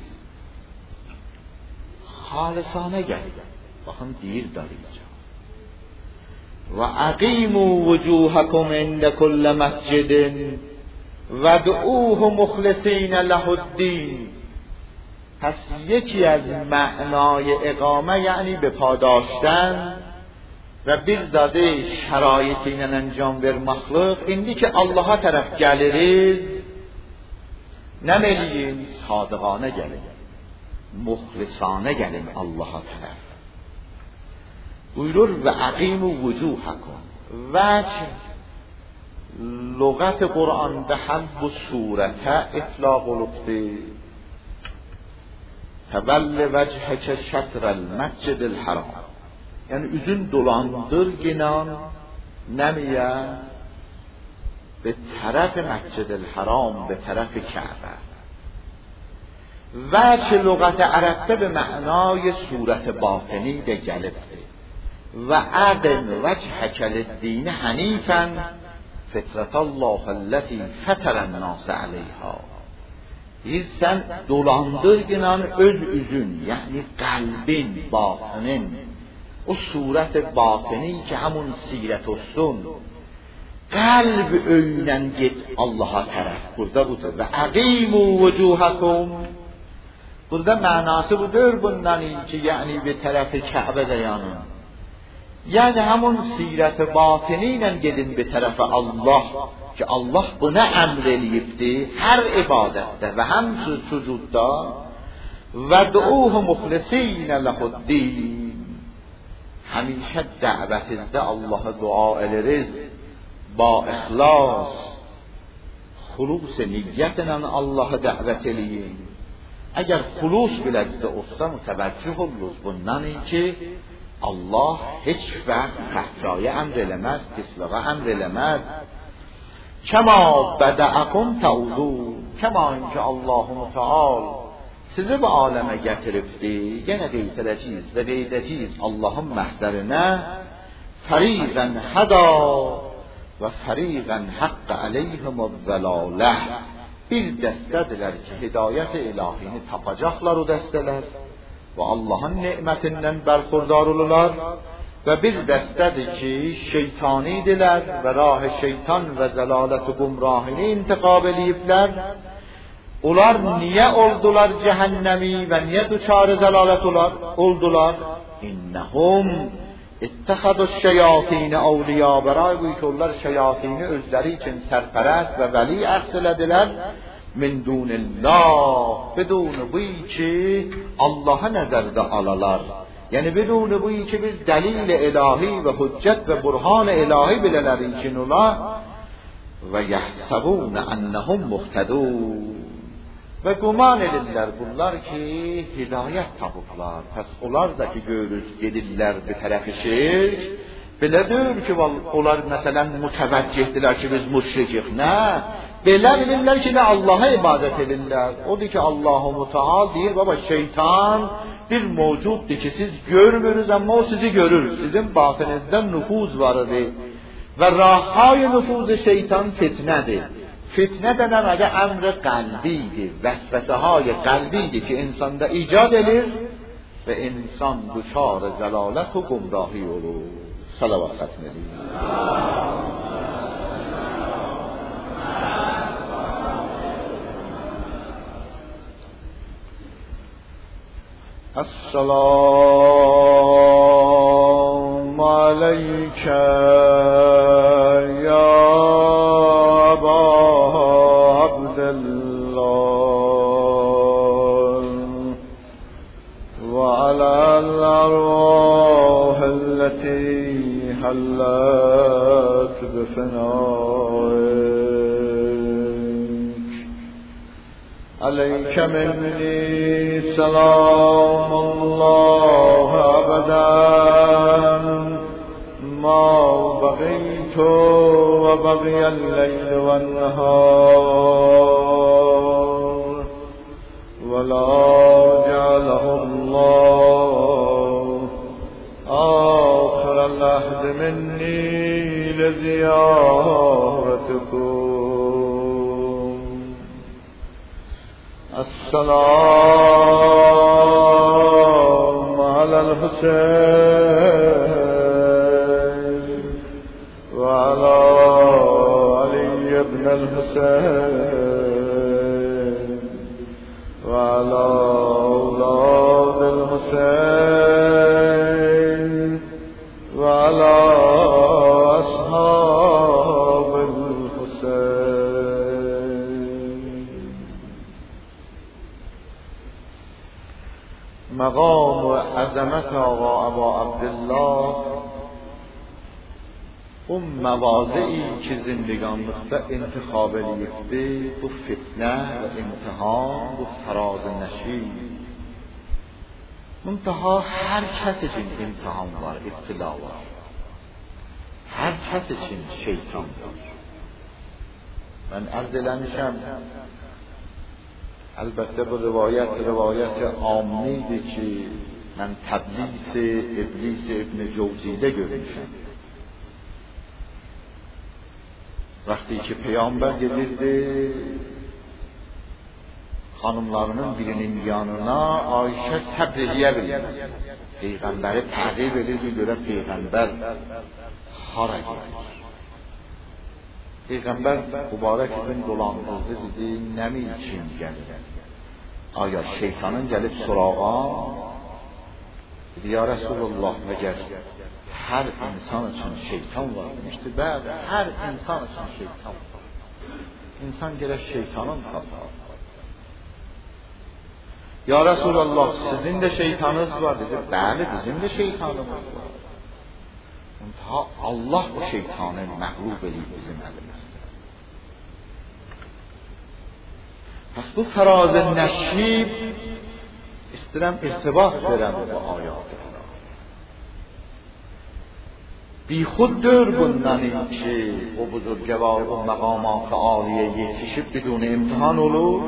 xalisanə gəlir. Baxın, deyir darıca. Və əqimu vücuhakum ində kullə məscidin وَدْعُوهُ مُخْلِصِينَ لَهُ الدِّينَ. پس یکی از معنای اقامه یعنی به پاداشتن و bir zadı şəraiti ilə əncam verməklik. İndi ki Allaha tərəf gəlirik, nə eləyin? Sadiqanə gəlin, muxlisanə gəlin Allaha tərəf. Buyurur və əqimu vücuhakum. Vəch لغت قرآن ده هم bu surətə itlaq olubdur. Təvəlli vəchəkə şətrəl məscidil haram. Yəni üzün dolandır ginan nəmiyə به طرف مسجد الحرام، به طرف کعبه. وجه لغت عربه به معنای صورت باطنی ده گلفته و اقم وجهک للدین حنیفا فطرت الله التي فطر الناس علیها. sen dolandırgınan öz üzün, yani kalbin, batının, o suret batini ki همون siret olsun, kalb öynen git Allah'a taraf. Burada budur. Ve aqimu vucuhakum. Burada manası budur bundan ki yani bir tarafı Kabe dayanın. Yani همون siret batiniyle gidin bir tarafa Allah. Ki Allah buna emreliyipti her ibadette ve hem sucudda ve du'uhu muhlisine lehu'd-din. Hamishe davetinizde Allah'a dua ederiz ba ihlas, hulus niyetle Allah'a davet eləyin. Eğer hulus bilezde olsa müteveccih oluruz bundan ki Allah hiç vaqt fahşaya emrelemez, pisliğe emrelemez. Kema beda'akum ta'udun. Kema inki Allahu Teala sizi bu aleme getiripti. Gene qeytələcəyiz və qeydəcəyiz Allah'ın məhzərinə. Fariqən hada و فریقا حق علیهم الضلاله. bir dəstədirlər ki, hidayət ilahini tapacaqlar o dəstələr və Allahın nemetindən bərxurdar olurlar. Və bir dəstədir ki, şeytanidirlər və rah şeytan və zəlalət və gumrahini intiqab eləyiblər. Onlar niyə oldular cəhənnəmi və niyə düçar zəlalət oldular? İnnəhum ittəxədus şeyatini avliya. Bəray bu ki, onlar şeyatini özləri üçün sərpərəst və vəli əxz elədilər. Min dunillah. Bedun bu ki, Allah'a nəzərdə alalar. Yəni bedun bu ki, bir dəlil ilahi və hüccət və burhan ilahi bilələr üçün olar. Və yəhsəbun ennəhum muhtədun. Və güman edirlər bunlar ki, hidayət tapıblar. Pəs onlar da ki, görürüz, gedirlər bir tərəfi şirk. Belə deyir ki, onlar məsələn mütəvəccihdirlər ki, biz müşrikik. Nə? Belə bilirlər ki, nə Allah'a ibadət edirlər. Odur ki, Allah-u Müteal deyir, baba şeytan bir mevcuddur ki, siz görmürüz ama o sizi görür. Sizin batınızda nüfuz vardır. Və rahhay nüfuz şeytan fitnedir. Fitne denen adı emr-i kalbidir. Vesvesehay kalbidir ki insanda icad edir ve insan düşar zelalet ve gumrahi olur. Salavat etmeliyiz. Esselamu aleyke ya Aba Abdillah ve alal arvahilleti hallat bifinaik aleyke minni selamullah abadan ma baqitu ve baqiyal leyl ven nehar ve la cealehullah ahirel ahd minni leziyaretikum. Esselamu alel Hüseyin ve ala Ali ibn el-Hüseyin ve ala evladil Hüseyin ve ala ashabil Hüseyin. مقام و عظمت آقا ابا عبدالله اون مواضعی که زندگانlıkta انتخاب الیفته bu فتنه و امتحان bu فراز نشید. منتها هر کس için imtihan var, ابتلا var. Her kes için şeytan var. Ben arz eləmişəm, البته bu روایت عامیdir ki من تبلیس ابلیس ابن جوزیده görmüşəm. Vakti ki peygamber gelirdi, hanımlarının birinin yanına Ayşe səbrediyə bilmədi. Peygamberi təqib edirdi, görə peygamber hara gelir. Peygamber mübarek ibn dolandırdı, dedi, nəmi için gəlir? Aya şeytanın gəlib sorağam, dedi, ya Resulullah, məgər her insan için şeytan var demişti. Bəli, her insan için şeytan var. İnsan gerek şeytanın tapar. Ya Resulullah, sizin de şeytanınız var dedi. Bəli, bizim de şeytanımız var. Ta Allah o şeytanı məğlub eləyib bizim əlimizdə. Pəs bu fəraz-ı nəşib istəyirəm irtibat verəm bu ayatı. بی خود دور بندنی که o بزرگوار و مقامات عالیه یتیشib بدون امتحان olur.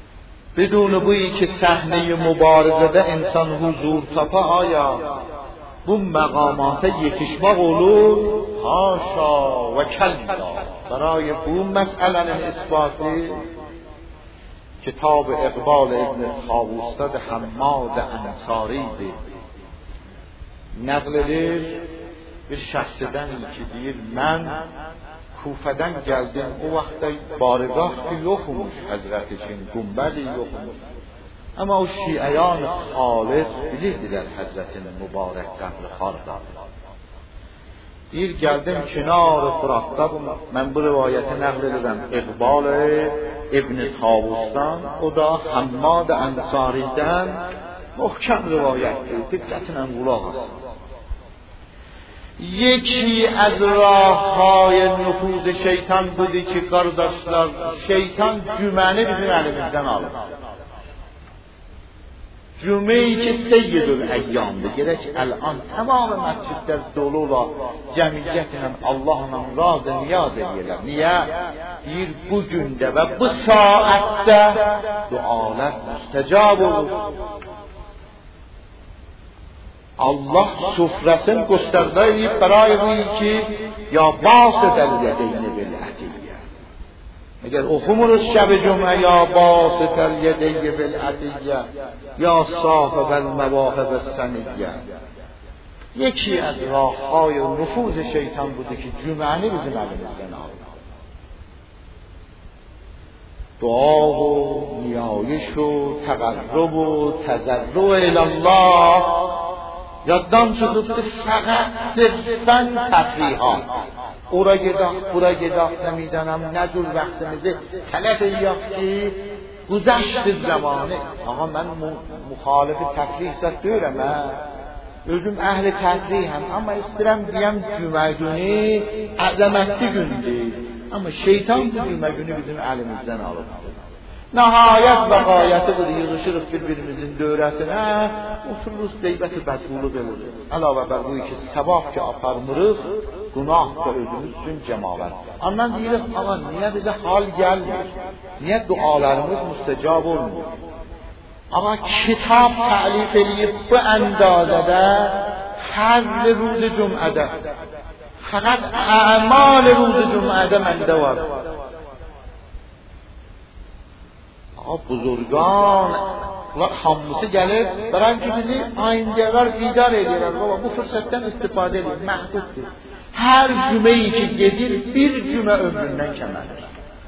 بدون بویی که صحنه مبارزه انسان حضور تپا آیا bu مقامات یکیشما قولو هاشا و کلا. برای بو مسئله اثباتی کتاب اقبال ابن طاووس'ta حماد انصاری دی نقل edir bir şəxsdən ki deyir mən Kufədən gəldim, o vaxtda barigah yoxmuş Həzrət üçün, qumbədi yoxmuş. Amma o şiəyan xalis bilirdilər Həzrətin mübarək qəbri hardadır. Deyir gəldim kənar Fıratda, mən bu rivayəti nəql edirəm İqbal İbn Tavus'dan, o da Hammad Ansari'dən محکم rivayətdir. Diqqətlə qulaq asın. یکی از راههای نفوذ شیطان بودی که قرداشتlar şeytan cüməni bizim əlimizdən alır. Cümeyi ki seyyidül əyyamdır. Gerek الان tamam məscidlər dolu ola cəmiyyətlə Allahla razı niyaz edirlər. Niyə? Deyir bu gündə və bu saatdə dualar müstəcab olur. Allah sufrasını gösterdiği برای ki ya باسط الیدین بالعطیه. اگر okumuruz şب cümle ya باسط الیدین بالعطیه یا صاحب المواهب السنیه. یکی از راههای نفوذ شیطان بوده که cümleni bizim elimizden aldı. دعا و نیایش و تقرب و تضرع الی الله یاددان شده فقط صرفاً تفریحات. اورا گداخت نمیدانم نجور وقتimizi تلف یافتی گذشت زمانه. آقا من مخالف تفریح زد دورم özüm əhli təfrihəm amma istəyirəm deyəm cümə günü əzəmətli gündür. Amma şeytan bu cümə günü bizim əlimizdən alıb. Nəhayət və qayəti budur, yığışırıq bir-birimizin dövrəsinə, otururuz qeybət-i bədquluq edirik. Əlavə bər bu iki səvab ki aparmırıq, günah da özümüz üçün cəmalət. Ondan deyirik, ağa niyə bizə hal gəlmir? Niyə dualarımız müstəcab olmur? Ama kitap ta'lif edip bu andazede fazl روز جمعه فقط اعمال روز جمعه mende var. Buzurgan hamısı gelip bırak ki bizi ayindeler idare ediyorlar. Baba bu fırsattan istifade edin. Mahduttur. Her cümeyi ki gelir bir cüme ömründen kemerdir.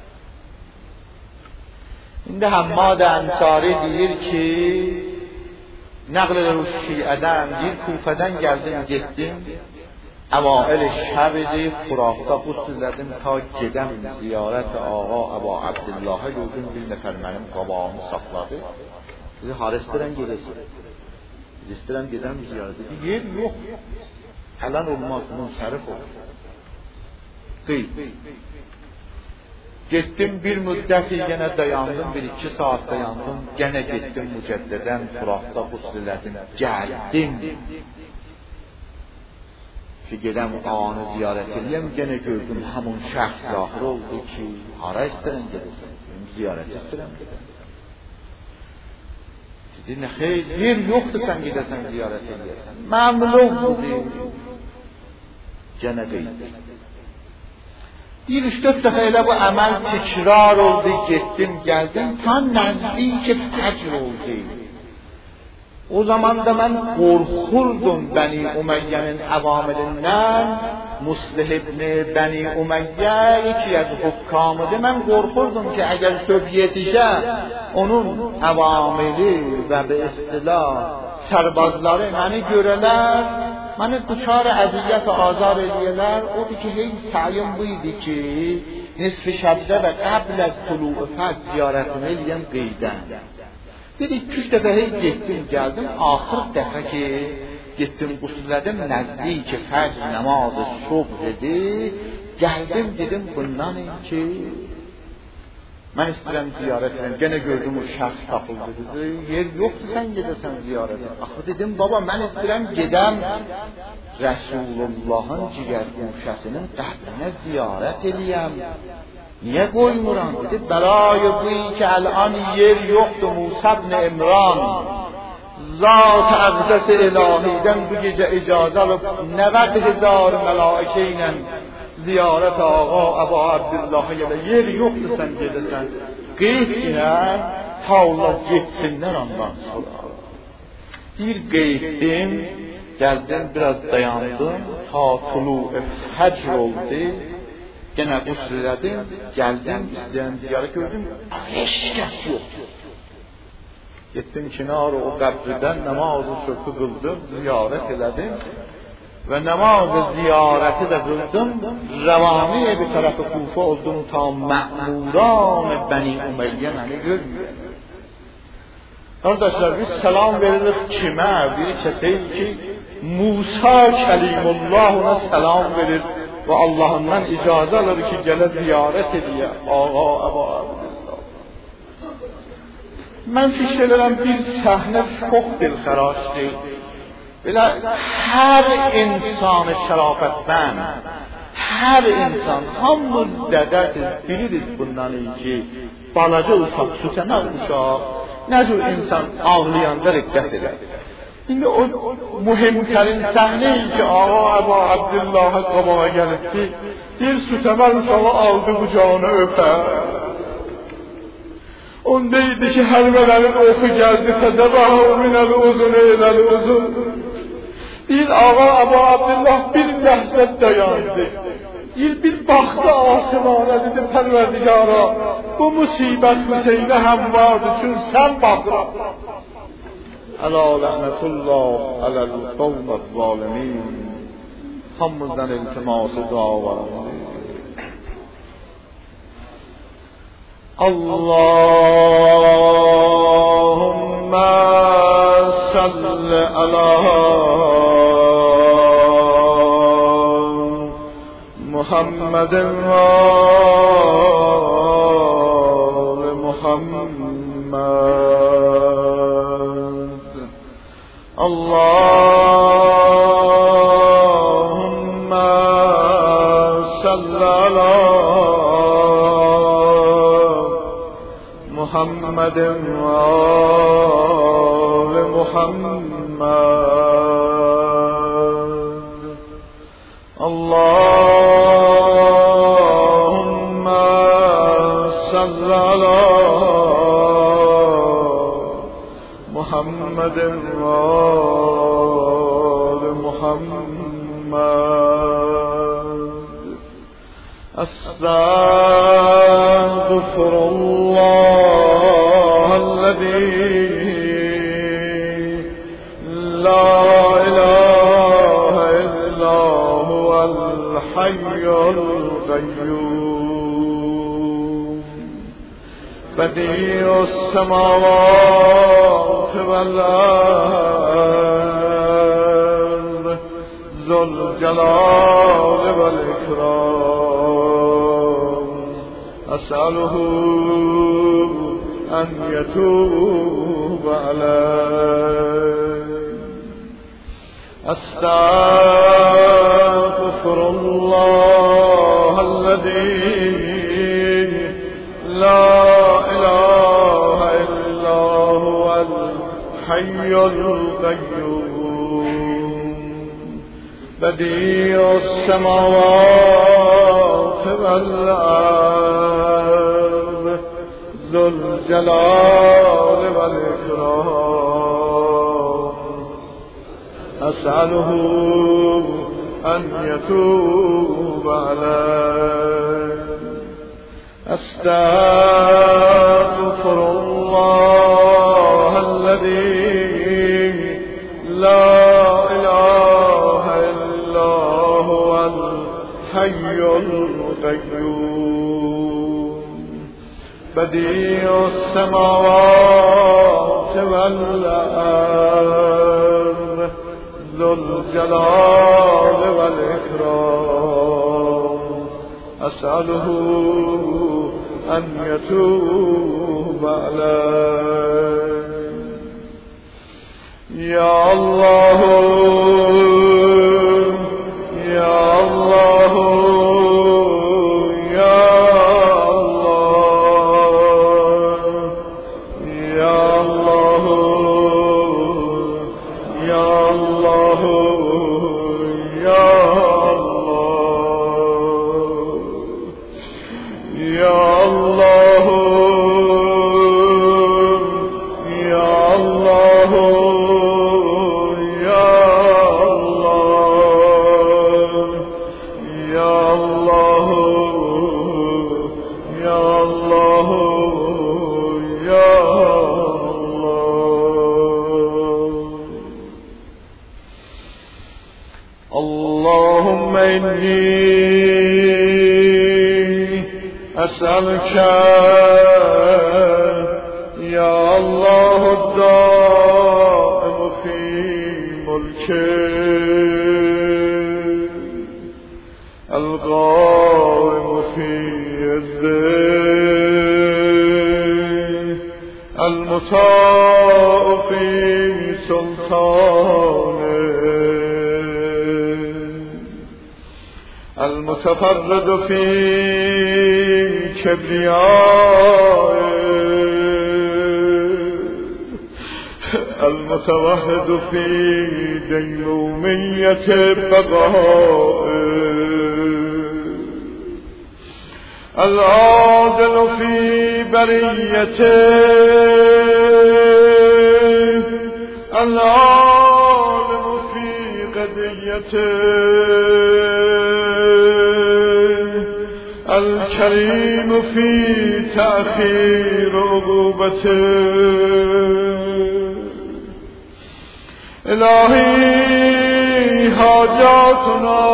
İndi Hammad Ansari deyir ki nəql edir Şiədən, deyir Kufədən gəldim, getdim əvail şəb idi, Furaqda qusüzlədim ta gedəm ziyarət ağa Əbu Abdullah'a gördüm, bir nəfər mənim qabağımı saxladı. Dedi, har istəyirəm gedəsin. İstəyirəm gedəm ziyarət dedi, yer yox, hələn olmaz, münsərif olur. Qeyb. Getdim bir müddət yenə dayandım, 1-2 saat dayandım, yenə getdim mücəddədən Furaqda qusüzlədim, gəldim. Ki gedəm ağanı ziyarət edeyim, yenə gördüm həmun şəxs zahir oldu ki, hara istəyirəm gedəsən, ziyarət istəyirəm gedəm. Dedi, nə xeyr, yer yoxdur sən gedəsən ziyarət edəsən. Məmluq budur. Yenə qeydir. Bir 3-4 dəfə elə bu əməl təkrar oldu, getdim, gəldim, ta nəzdik fəcr oldu. O zaman da mən qorxurdum Bəni Uməyyənin əvamilindən, Muslih ibn Bəni Uməyyə yeki az hukkamıdır. Mən qorxurdum ki, əgər söz yetişə, onun əvamili və bi istilah sərbazları məni görələr, məni duçar əziyyət azar ediyələr. Odur ki, hey sayım buydu ki, nisf şəbdə və qəbl az tulu'u fəcr ziyarətini eləyəm qeydən. Dedi, 2-3 dəfə hey getdim, gəldim, axır dəfə ki, getdim, qusüzlədim, nəzdi ki, fəcr namazı subh idi, gəldim, dedim, bundan ki, mən istəyirəm ziyarət edim, gene gördüm o şəxs tapıldı, dedi, yer yoxdur, sən gedəsən ziyarət edim. Axı dedim, baba, mən istəyirəm gedəm, Rəsulullahın cigər guşəsinin qəbrinə ziyarət eləyəm. Niyə qoymuram? Dedi, برای بویی که الان yer yoxdur Musa ibn İmran ذات اقدس الهیدن bu gece icazə alıb 90,000 mələikə ilə ziyarət ağa Əbu Abdullah'a gələ. Yer yoxdur sən gedəsən. Qeydsinlər, ta Allah getsinlər ondan sonra. Bir qeyddim, gəldim, biraz dayandım, ta tulu fəcr oldu. Gene qüsrələdim, gəldim, istəyən ziyarət gördüm, heç kəs yoxdur. Getdim kinarı o qəbridən namazı sürtü qıldım, ziyarət elədim və namazı ziyarəti də qıldım. Rəvaniyə bir tərəfi Kufə oldum ta mə'muran Bəni Umeyyə məni görmüyor. Qardaşlar, biz salam veririk kimə? Bir kəsəyiz ki, Musa Kəlimullah ona salam verir və Allah'ından icazə alır ki, gələ ziyarət ediyə. Ağa Əbu Abdullah. Mən fikir edirəm, bir səhnə çox dilxəraşdır. Belə hər insanı şərafətdən, hər insan, hamımız dədəsiz, biliriz bundan ki, balaca uşaq, sütəməz uşaq, nə cür insan ağlayanda riqqət edər. İndi o mühimtərin səhnəyi ki, ağa Əbu Abdullah'a qabağa gəlibdi, bir sütəməz uşağı aldı bucağını öpər. Ondaydı ki, həlvələrin oxu gəldi, fəzəbəhu minəl uzun eyləl uzun. Bir ağa Əbu Abdullah bir ləhzət dayandı. Bir baxdı asimana, dedi Pərverdigara, bu musibət Hüseynə həm vardı, çünkü sən baxıram. Əla lənətullah aləl qavmət zalimin. Hamımızdan iltiması dua var. Allahümme salli ala Muhammedin ve ali Muhammed. Allahümme salli ala Muhammedin ve ali Muhammed. Allahümme salli ala Muhammedin ve ali Muhammed. Estağfirullah الذي لا إله إلا هو الحي القيوم بديع السماوات والأرض ذو الجلال والإكرام أسأله أن يتوب عليه. أستغفر الله الذي لا إله إلا هو الحي القيوم بديع السماوات والأرض ذو الجلال والإكرام أسأله أن يتوب عليه. أستغفر الله الذي لا إله إلا هو الحي القيوم بديع السماوات والأرض ذو الجلال والإكرام أسأله أن يتوب عليه. يا الله يا الله یا الله یا الله یا الله یا الله یا الله یا الله اللهم إني أسألك يا الله الدائم في ملكك القائم في عزك المطاع في سلطانك المتفرد في كبريائه المتوحد في ديمومية بقائه العادل في بريته العالم في قضيته الكريم في تأخير عقوبته إلهي حاجاتنا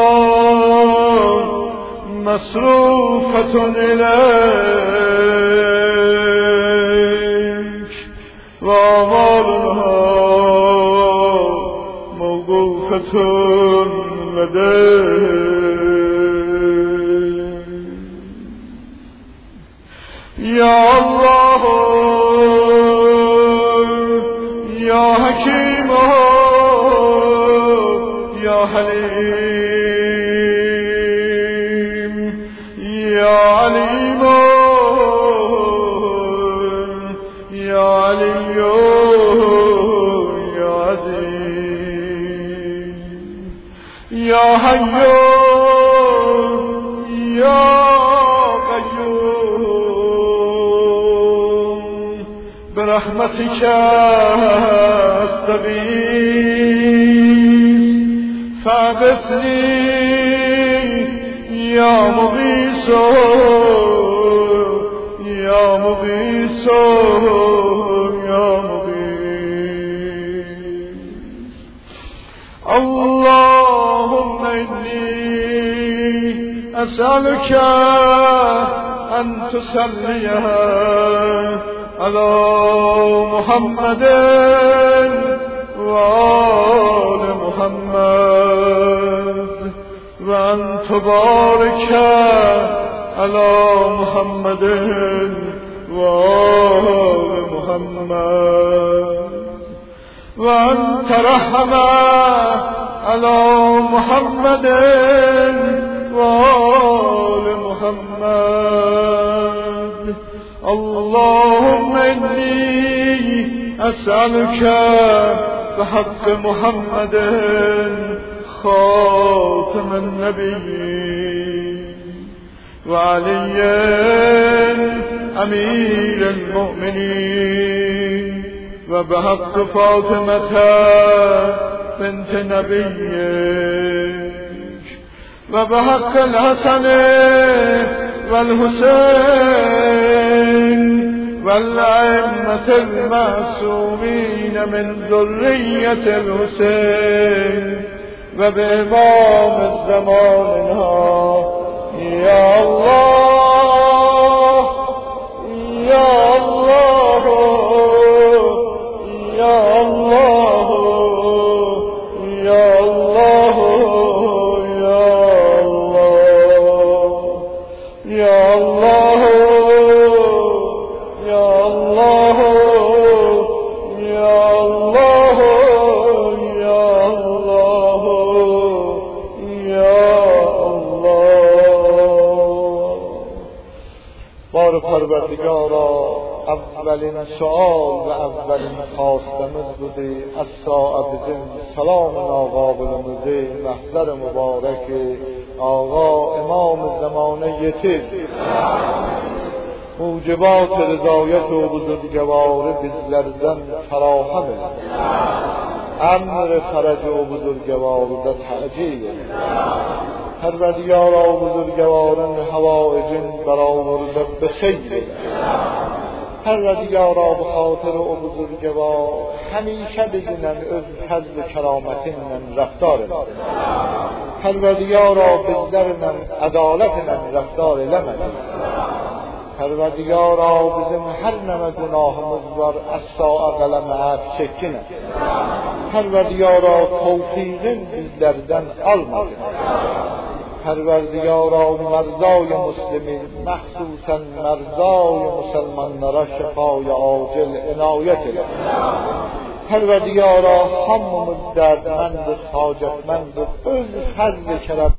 مصروفة إليك وأعمالنا موقوفة لديك يا الله يا حكيم يا حليم يا عليم يا علي يا عزيز يا حي يا برحمتك أستغيث فاغثني يا مغيث يا مغيث يا مغيث اللهم إني أسألك أن تسليها على محمد وآل محمد وأن تبارك على محمد وآل محمد وأن ترحم على محمد وآل محمد اللهم إني أسألك بحق محمد خاتم النبيين وعلي أمير المؤمنين وبحق فاطمة بنت نبيك وبحق الحسن والحسين والأئمة المعصومين من ذرية الحسين وبإمام الزماننا يا الله يا الله يا الله يا الله يا الله يا الله يا الله يا الله يا الله بار پروردگارا اولین سؤال و اولین خواستمز بوده از ساعت سلام ناقابل مزه محضر مبارک آقا امام زمانه یتیم موجبات رضایت و بزرگوار bizlerden فراهم امر فرج و بزرگوار ده تعجیل پروردگارا و بزرگواران حوائجین برآورده به خیر پروردگارا به خاطر و بزرگوار همیشه بگینن öz فضل کرامتینن رفتار پروردگارا bizlerle adaletlə rəftar eləmədi Pərverdigara bizim hər nəmə günahımız var əs-sa'a qələmə əf çəkinə Pərverdigara tevfiqin bizlərdən almadı Pərverdigara mərzای muslimin məxsusən mərzای müsəlmanlara şəfaya acil inayət elə Pərverdigara hamımız dərdməndir, hacətməndir öz fəzl-i kərəm